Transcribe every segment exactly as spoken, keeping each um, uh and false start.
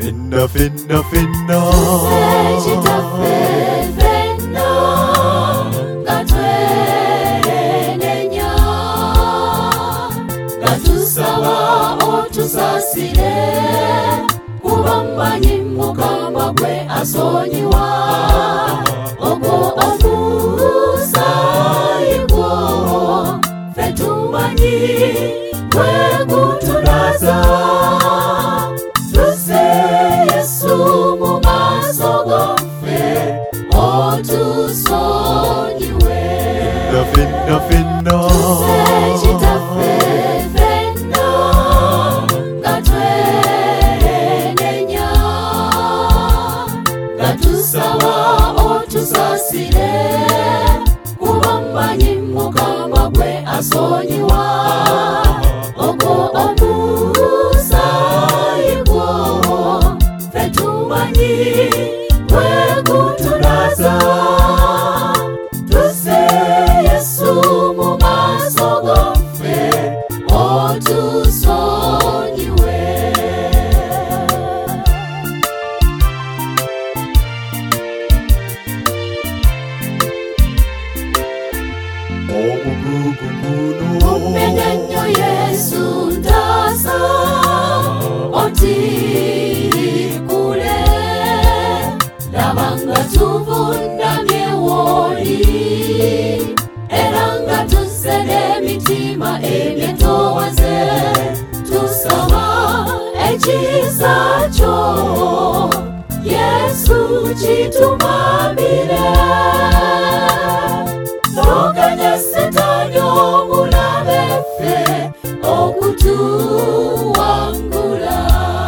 Finna, finna, finna Sechitafe fenna Gatwenenya Gatusaba otusasire Kubambanyi mukama gwe asonyiwa Ogo omusayigwo Fetumanyi gwe gutulaza Tuse Yesu mu maaso gaffe otusonyiwe Finna, finna Sechitafe fenna Gatwenenya Gatusaba otusasire Kubambanyi mukama gwe asonyiwa Ogo omusayigwo Fetumanyi gwe gutulaza Tuse Yesu mu maaso gaffe otusonyiwe Mumenya nnyo Yesu ntaasa oti kule laba nga tuvundamye w'oli era nga tuzze n'emitima emyetowaze tusaba ekiza kyo Yesu kitumambire Toganya Setaani omulabe ffe okutuwangula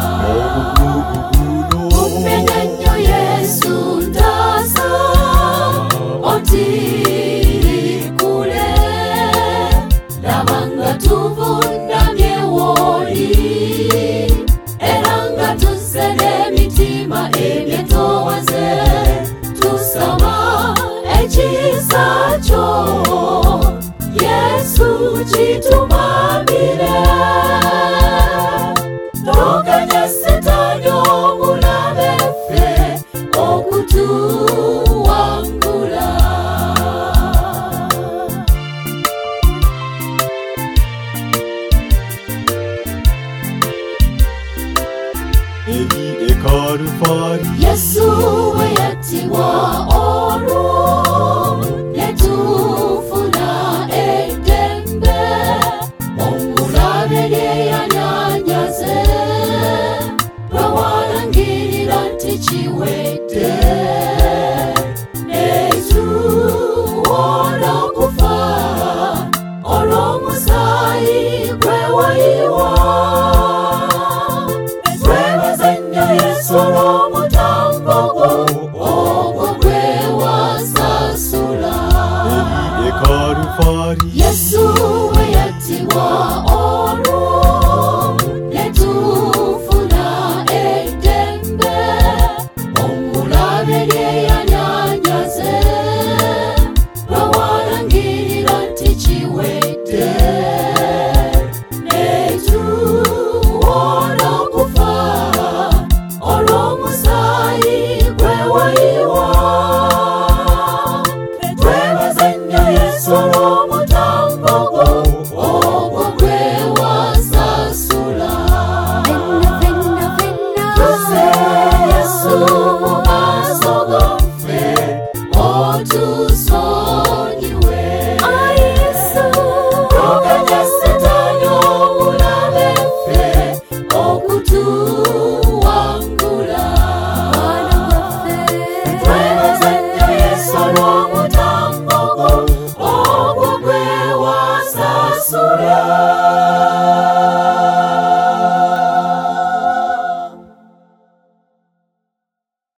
Mumenya nnyo Yesu ntaasa oti kule laba nga tuvundamye w'oli era nga tuzze n'emitima emyetowaze tusaba ekiza kyo Yesu kitumambire Toganya Setaani omulabe ffe okutuwangula Eri e Kalvari Yesu we yattibwa olwo netufuna eddembe omulabe lye yanyanyaze lwe walangirira nti kiwedde netuwola okufa olw'omusaayi gwe wayiwa twebaza nnyo Yesu olw'omutango gwo ogwo gwe wasasula Eri e Kalvari Yesu we yattibwa olwo netufuna eddembe omulabe lye yanyanyaze lwe walangirira nti kiwedde netuwola okufa olw'omusaayi gwe wayiwa twebaza nnyo Yesu olw'omutango gwo